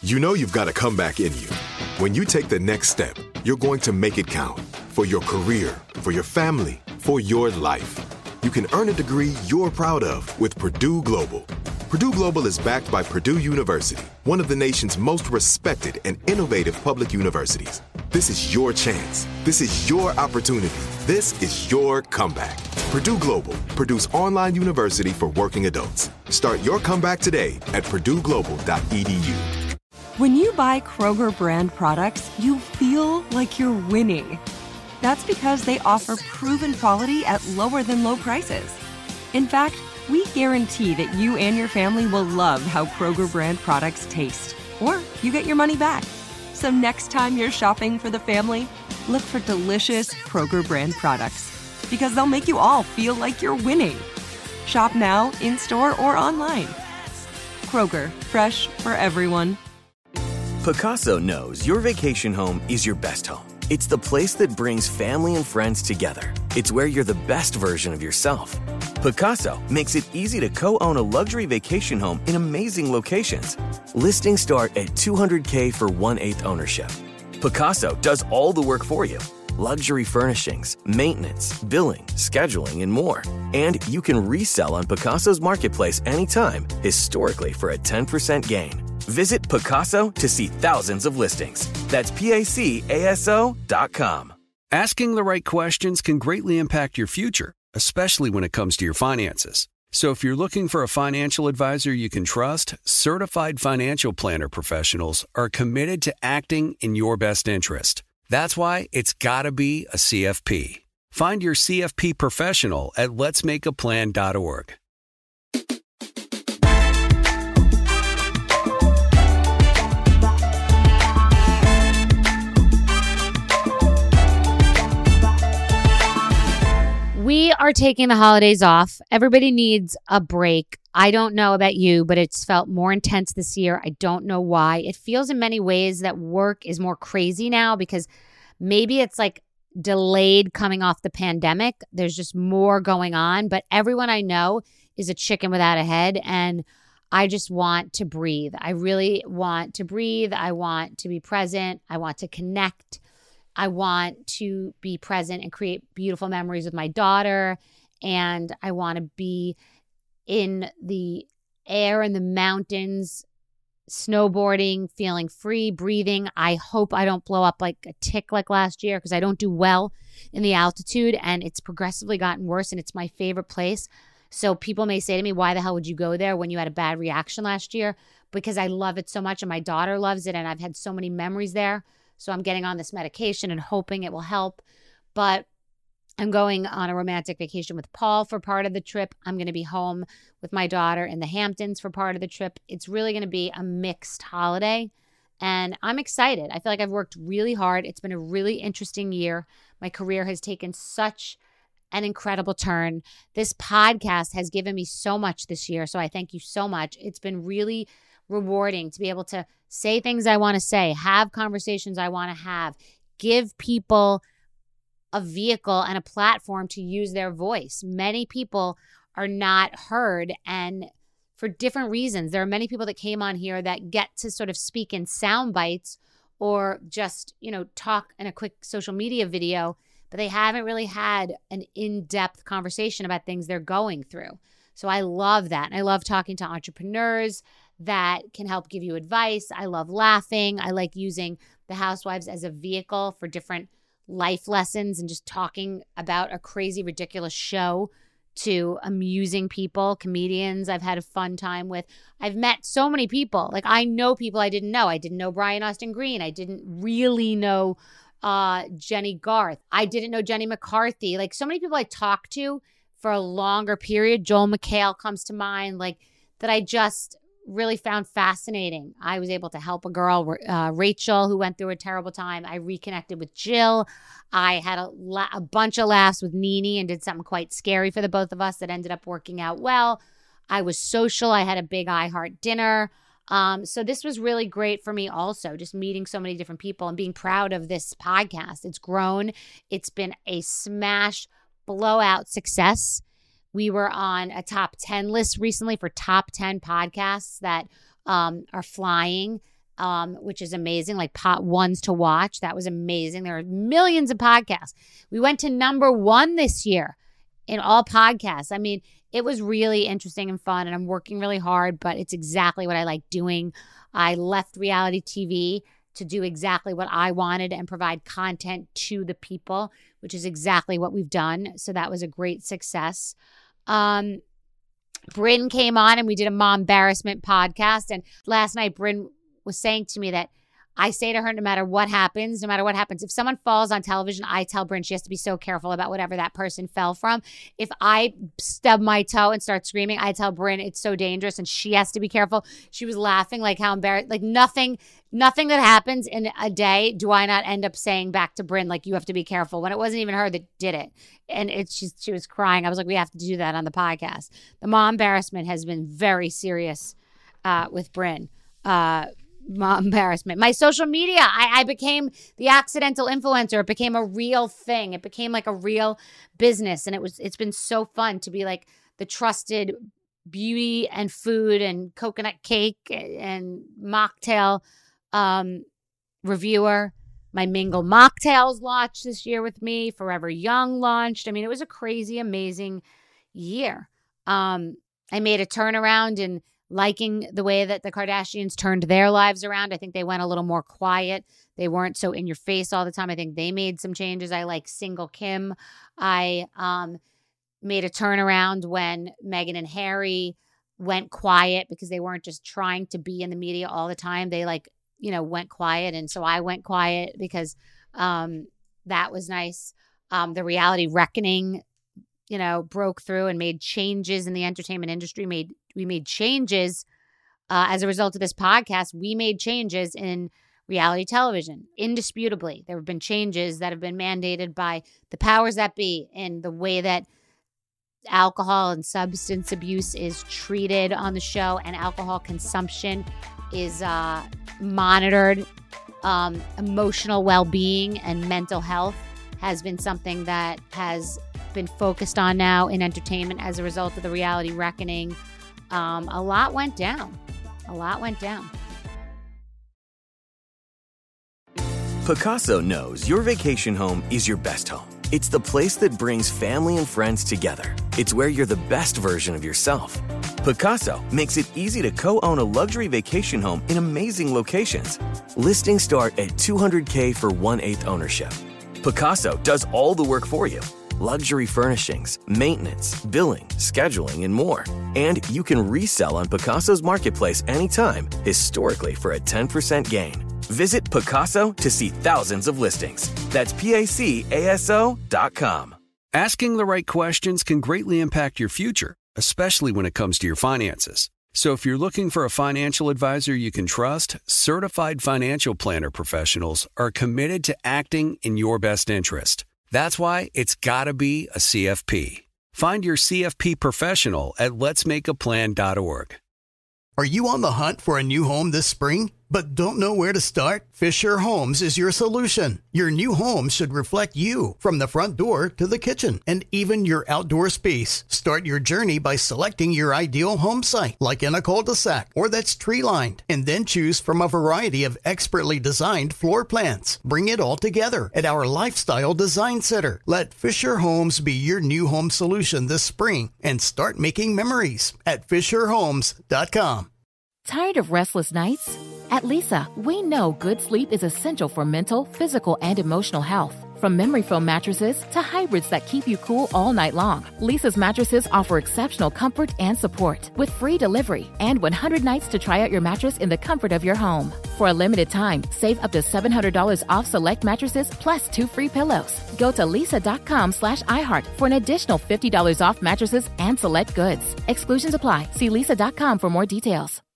You know you've got a comeback in you. When you take the next step, you're going to make it count for your career, for your family, for your life. You can earn a degree you're proud of with Purdue Global. Purdue Global is backed by Purdue University, one of the nation's most respected and innovative public universities. This is your chance. This is your opportunity. This is your comeback. Purdue Global, Purdue's online university for working adults. Start your comeback today at purdueglobal.edu. When you buy Kroger brand products, you feel like you're winning. That's because they offer proven quality at lower than low prices. In fact, we guarantee that you and your family will love how Kroger brand products taste, or you get your money back. So next time you're shopping for the family, look for delicious Kroger brand products, because they'll make you all feel like you're winning. Shop now, in-store, or online. Kroger, fresh for everyone. Pacaso knows your vacation home is your best home. It's the place that brings family and friends together. It's where you're the best version of yourself. Pacaso makes it easy to co-own a luxury vacation home in amazing locations. Listings start at $200K for 1/8 ownership. Pacaso does all the work for you. Luxury furnishings, maintenance, billing, scheduling, and more. And you can resell on Pacaso's marketplace anytime, historically for a 10% gain. Visit Pacaso to see thousands of listings. That's PACASO.com. Asking the right questions can greatly impact your future, especially when it comes to your finances. So if you're looking for a financial advisor you can trust, certified financial planner professionals are committed to acting in your best interest. That's why it's got to be a CFP. Find your CFP professional at letsmakeaplan.org. We are taking the holidays off. Everybody needs a break. I don't know about you, but it's felt more intense this year. I don't know why. It feels in many ways that work is more crazy now because maybe it's like delayed coming off the pandemic. There's just more going on, but everyone I know is a chicken without a head, and I just want to breathe. I really want to breathe. I want to be present. I want to connect. I want to be present and create beautiful memories with my daughter. And I want to be in the air in the mountains, snowboarding, feeling free, breathing. I hope I don't blow up like a tick like last year because I don't do well in the altitude and it's progressively gotten worse and it's my favorite place. So people may say to me, why the hell would you go there when you had a bad reaction last year? Because I love it so much and my daughter loves it and I've had so many memories there. So I'm getting on this medication and hoping it will help. But I'm going on a romantic vacation with Paul for part of the trip. I'm going to be home with my daughter in the Hamptons for part of the trip. It's really going to be a mixed holiday. And I'm excited. I feel like I've worked really hard. It's been a really interesting year. My career has taken such an incredible turn. This podcast has given me so much this year. So I thank you so much. It's been really rewarding to be able to say things I want to say, have conversations I want to have, give people a vehicle and a platform to use their voice. Many people are not heard, and for different reasons. There are many people that came on here that get to sort of speak in sound bites or just, talk in a quick social media video, but they haven't really had an in-depth conversation about things they're going through. So I love that. And I love talking to entrepreneurs that can help give you advice. I love laughing. I like using the Housewives as a vehicle for different life lessons and just talking about a crazy, ridiculous show to amusing people, comedians I've had a fun time with. I've met so many people. Like I know people I didn't know. I didn't know Brian Austin Green. I didn't really know Jenny Garth. I didn't know Jenny McCarthy. Like so many people I talked to for a longer period. Joel McHale comes to mind, like that I just really found fascinating. I was able to help a girl, Rachel, who went through a terrible time. I reconnected with Jill. I had a bunch of laughs with Nene and did something quite scary for the both of us that ended up working out well. I was social. I had a big iHeart dinner. So this was really great for me also, just meeting so many different people and being proud of this podcast. It's grown. It's been a smash blowout success. We were on a top 10 list recently for top 10 podcasts that are flying. which is amazing, like pot ones to watch. That was amazing. There are millions of podcasts. We went to number 1 this year in all podcasts. I mean, it was really interesting and fun, and I'm working really hard, but it's exactly what I like doing. I left reality TV to do exactly what I wanted and provide content to the people, which is exactly what we've done. So that was a great success. Bryn came on and we did a mom embarrassment podcast. And last night, Bryn was saying to me that I say to her, no matter what happens, if someone falls on television, I tell Bryn she has to be so careful about whatever that person fell from. If I stub my toe and start screaming, I tell Bryn it's so dangerous and she has to be careful. She was laughing like how embarrassed, like nothing that happens in a day do I not end up saying back to Bryn, like, you have to be careful, when it wasn't even her that did it. And she was crying. I was like, we have to do that on the podcast. The mom embarrassment has been very serious with Bryn. Mom embarrassment. My social media, I became the accidental influencer. It became a real thing. It became like a real business. And it's been so fun to be like the trusted beauty and food and coconut cake and mocktail reviewer. My Mingle Mocktails launched this year with me. Forever Young launched. I mean, it was a crazy, amazing year. I made a turnaround in liking the way that the Kardashians turned their lives around. I think they went a little more quiet. They weren't so in your face all the time. I think they made some changes. I like Single Kim. I made a turnaround when Meghan and Harry went quiet because they weren't just trying to be in the media all the time. They went quiet. And so I went quiet because that was nice. The reality reckoning, broke through and made changes in the entertainment industry. We made changes as a result of this podcast. We made changes in reality television. Indisputably, there have been changes that have been mandated by the powers that be in the way that alcohol and substance abuse is treated on the show, and alcohol consumption is monitored. Emotional well-being and mental health has been something that has been focused on now in entertainment as a result of the reality reckoning. A lot went down. Pacaso knows your vacation home is your best home. It's the place that brings family and friends together. It's where you're the best version of yourself. Pacaso makes it easy to co-own a luxury vacation home in amazing locations. Listings start at $200K for 1/8 ownership. Pacaso does all the work for you. Luxury furnishings, maintenance, billing, scheduling, and more. And you can resell on Pacaso's marketplace anytime, historically for a 10% gain. Visit Pacaso to see thousands of listings. That's PACASO.com. Asking the right questions can greatly impact your future, especially when it comes to your finances. So if you're looking for a financial advisor you can trust, certified financial planner professionals are committed to acting in your best interest. That's why it's got to be a CFP. Find your CFP professional at letsmakeaplan.org. Are you on the hunt for a new home this spring, but don't know where to start? Fisher Homes is your solution. Your new home should reflect you, from the front door to the kitchen and even your outdoor space. Start your journey by selecting your ideal home site, like in a cul-de-sac or that's tree-lined, and then choose from a variety of expertly designed floor plans. Bring it all together at our Lifestyle Design Center. Let Fisher Homes be your new home solution this spring and start making memories at FisherHomes.com. Tired of restless nights? At Leesa, we know good sleep is essential for mental, physical, and emotional health. From memory foam mattresses to hybrids that keep you cool all night long, Leesa's mattresses offer exceptional comfort and support with free delivery and 100 nights to try out your mattress in the comfort of your home. For a limited time, save up to $700 off select mattresses plus 2 free pillows. Go to leesa.com/iHeart for an additional $50 off mattresses and select goods. Exclusions apply. See leesa.com for more details.